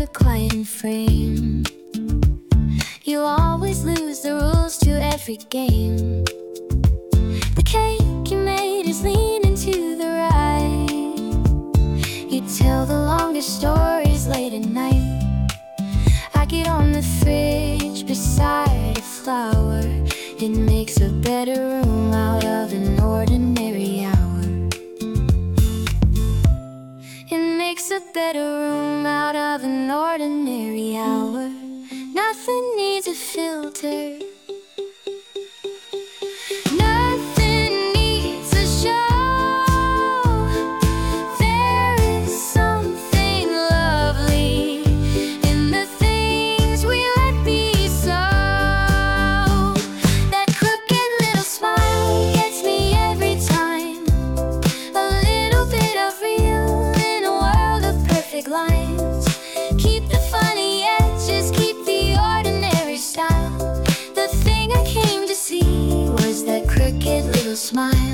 look quiet and frame. You always lose the rules to every game. The cake you made is leaning to the right. You tell the longest stories late at night. I get on the fridge beside a flower. It makes a better room out of an ordinary hour. It makes a better room out of an ordinary hour. Nothing needs a filter. Nothing needs a show. There is something lovely in the things we let be so. That crooked little smile gets me every time. A little bit of real in a world of perfect lines. Keep the funny edges, keep the ordinary style. The thing I came to see was that crooked little smile.